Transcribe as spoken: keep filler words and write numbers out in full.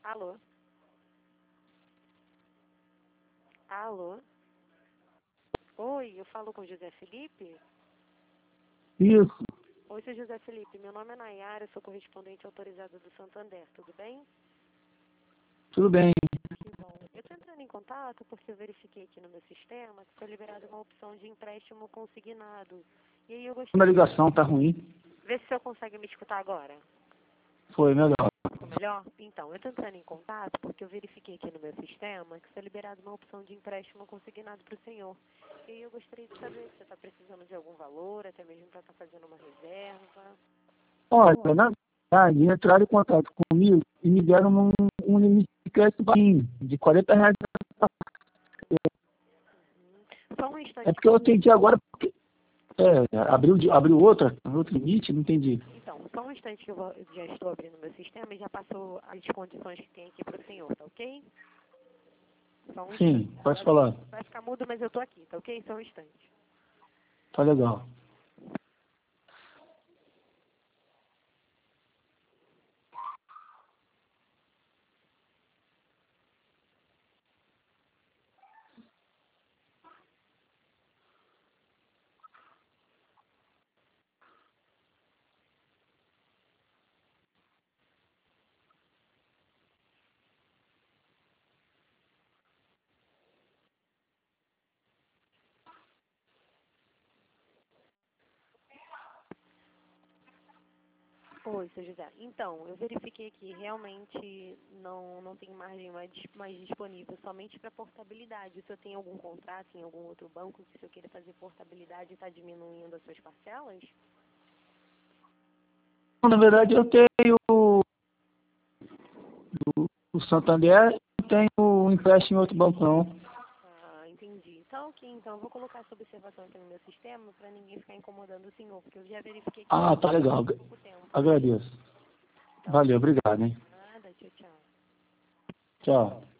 Alô? Alô? Oi, eu falo com o José Felipe? Isso, Oi, seu José Felipe, meu nome é Nayara, sou correspondente autorizada do Santander, tudo bem? tudo bem. Que bom. Eu estou entrando em contato porque eu verifiquei aqui no meu sistema que foi liberada uma opção de empréstimo consignado. E aí eu A gostaria de ligação tá ruim. ver se o senhor consegue me escutar agora. Foi melhor. Ficou melhor? Então, eu estou entrando em contato porque eu verifiquei aqui no meu sistema que foi liberada uma opção de empréstimo consignado para o senhor. E aí eu gostaria de saber se você está precisando de algum valor, até mesmo para estar fazendo uma reserva. Olha, na verdade, entraram em contato comigo e me deram um, um limite de crédito baixinho, de quarenta reais. Só um É instante. porque eu atendi agora, porque é, abriu, de- abriu outra, outro limite, não entendi. Então, só um instante que eu vou- já estou abrindo meu sistema e já passou as condições que tem aqui para o senhor, tá ok? Só um instante. Sim, pode Vai, falar. vai ficar mudo, mas eu tô aqui, tá ok? Só um instante. Tá legal. Oi, seu José. Então, eu verifiquei que realmente não, não tem margem mais, mais disponível, somente para portabilidade. O senhor tem algum contrato em algum outro banco que o senhor queira fazer portabilidade e está diminuindo as suas parcelas? Na verdade, eu tenho o, o Santander e não tenho o empréstimo em outro banco, não. Ah, entendi. Então, ok. Então, eu vou colocar essa observação aqui no meu sistema para ninguém ficar incomodando o senhor, porque eu já verifiquei que Ah, tá legal. há pouco tempo. Agradeço. Tá ok? Valeu, obrigado, hein. Nada, tchau, tchau. Tchau.